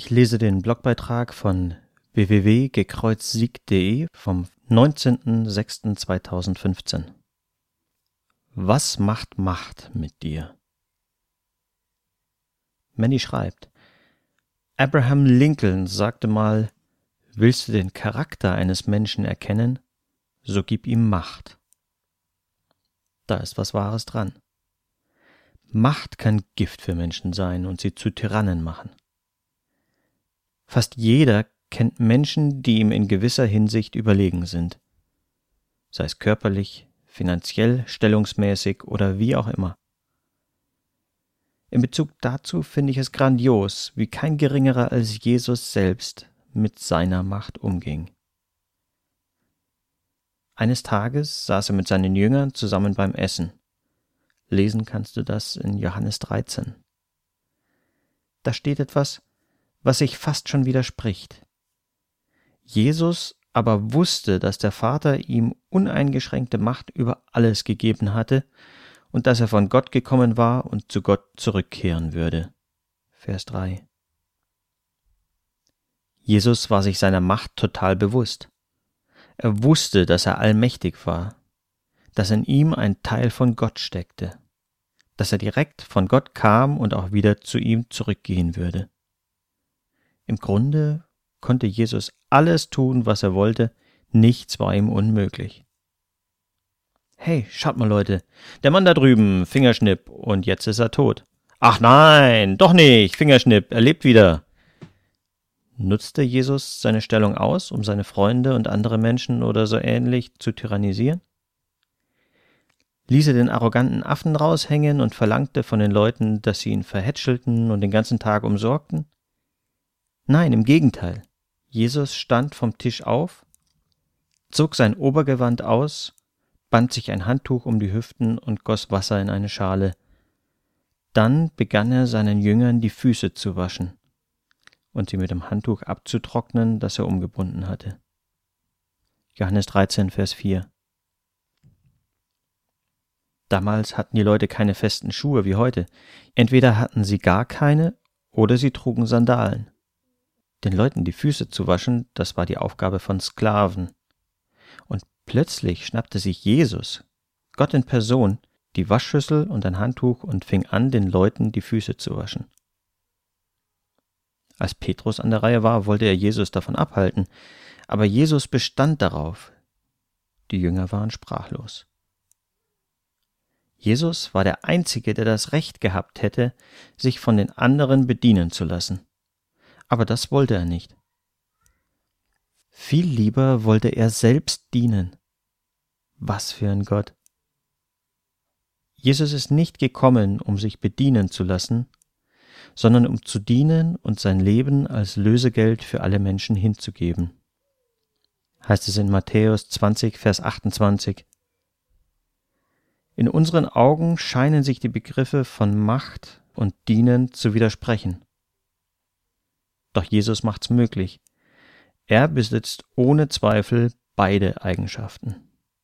Ich lese den Blogbeitrag von www.gekreuzsiegt.de vom 19.06.2015. Was macht Macht mit dir? Mandy schreibt: Abraham Lincoln sagte mal: Willst du den Charakter eines Menschen erkennen, so gib ihm Macht. Da ist was Wahres dran. Macht kann Gift für Menschen sein und sie zu Tyrannen machen. Fast jeder kennt Menschen, die ihm in gewisser Hinsicht überlegen sind, sei es körperlich, finanziell, stellungsmäßig oder wie auch immer. In Bezug dazu finde ich es grandios, wie kein Geringerer als Jesus selbst mit seiner Macht umging. Eines Tages saß er mit seinen Jüngern zusammen beim Essen. Lesen kannst du das in Johannes 13. Da steht etwas, was sich fast schon widerspricht. Jesus aber wusste, dass der Vater ihm uneingeschränkte Macht über alles gegeben hatte und dass er von Gott gekommen war und zu Gott zurückkehren würde. Vers 3. Jesus war sich seiner Macht total bewusst. Er wusste, dass er allmächtig war, dass in ihm ein Teil von Gott steckte, dass er direkt von Gott kam und auch wieder zu ihm zurückgehen würde. Im Grunde konnte Jesus alles tun, was er wollte, nichts war ihm unmöglich. Hey, schaut mal Leute, der Mann da drüben, Fingerschnipp, und jetzt ist er tot. Ach nein, doch nicht, Fingerschnipp, er lebt wieder. Nutzte Jesus seine Stellung aus, um seine Freunde und andere Menschen oder so ähnlich zu tyrannisieren? Ließ er den arroganten Affen raushängen und verlangte von den Leuten, dass sie ihn verhätschelten und den ganzen Tag umsorgten? Nein, im Gegenteil. Jesus stand vom Tisch auf, zog sein Obergewand aus, band sich ein Handtuch um die Hüften und goss Wasser in eine Schale. Dann begann er seinen Jüngern die Füße zu waschen und sie mit dem Handtuch abzutrocknen, das er umgebunden hatte. Johannes 13, Vers 4. Damals hatten die Leute keine festen Schuhe wie heute. Entweder hatten sie gar keine oder sie trugen Sandalen. Den Leuten die Füße zu waschen, das war die Aufgabe von Sklaven. Und plötzlich schnappte sich Jesus, Gott in Person, die Waschschüssel und ein Handtuch und fing an, den Leuten die Füße zu waschen. Als Petrus an der Reihe war, wollte er Jesus davon abhalten, aber Jesus bestand darauf. Die Jünger waren sprachlos. Jesus war der Einzige, der das Recht gehabt hätte, sich von den anderen bedienen zu lassen. Aber das wollte er nicht. Viel lieber wollte er selbst dienen. Was für ein Gott! Jesus ist nicht gekommen, um sich bedienen zu lassen, sondern um zu dienen und sein Leben als Lösegeld für alle Menschen hinzugeben. Heißt es in Matthäus 20, Vers 28. In unseren Augen scheinen sich die Begriffe von Macht und Dienen zu widersprechen. Doch Jesus macht's möglich. Er besitzt ohne Zweifel beide Eigenschaften.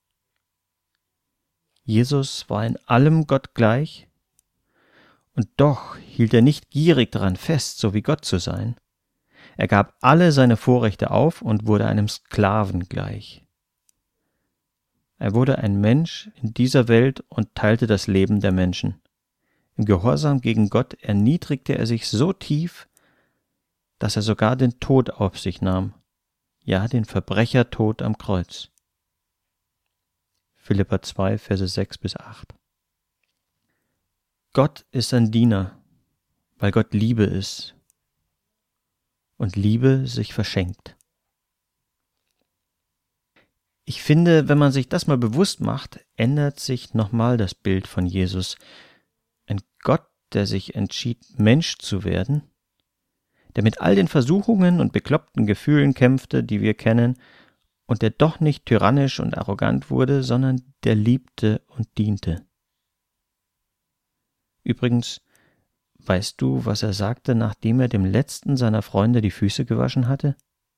Jesus war in allem Gott gleich, und doch hielt er nicht gierig daran fest, so wie Gott zu sein. Er gab alle seine Vorrechte auf und wurde einem Sklaven gleich. Er wurde ein Mensch in dieser Welt und teilte das Leben der Menschen. Im Gehorsam gegen Gott erniedrigte er sich so tief, dass er sogar den Tod auf sich nahm, ja, den Verbrechertod am Kreuz. Philipper 2, Verse 6 bis 8. Gott ist ein Diener, weil Gott Liebe ist und Liebe sich verschenkt. Ich finde, wenn man sich das mal bewusst macht, ändert sich nochmal das Bild von Jesus. Ein Gott, der sich entschied, Mensch zu werden, der mit all den Versuchungen und bekloppten Gefühlen kämpfte, die wir kennen, und der doch nicht tyrannisch und arrogant wurde, sondern der liebte und diente. Übrigens, weißt du, was er sagte, nachdem er dem letzten seiner Freunde die Füße gewaschen hatte?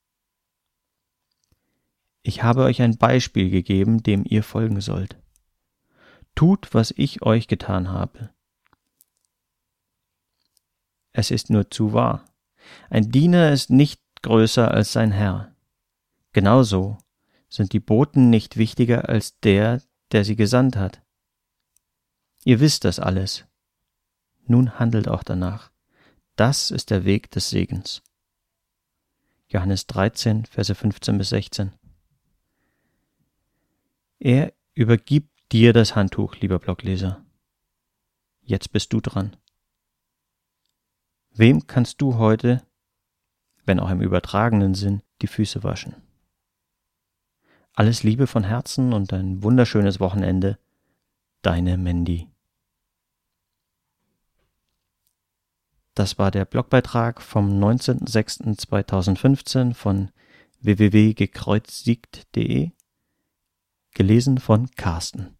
Ich habe euch ein Beispiel gegeben, dem ihr folgen sollt. Tut, was ich euch getan habe. Es ist nur zu wahr. Ein Diener ist nicht größer als sein Herr. Genauso sind die Boten nicht wichtiger als der, der sie gesandt hat. Ihr wisst das alles. Nun handelt auch danach. Das ist der Weg des Segens. Johannes 13, Verse 15 bis 16. Er übergibt dir das Handtuch, lieber Blogleser. Jetzt bist du dran. Wem kannst du heute, wenn auch im übertragenen Sinn, die Füße waschen? Alles Liebe von Herzen und ein wunderschönes Wochenende. Deine Mandy. Das war der Blogbeitrag vom 19.06.2015 von www.gekreuzigt.de, gelesen von Carsten.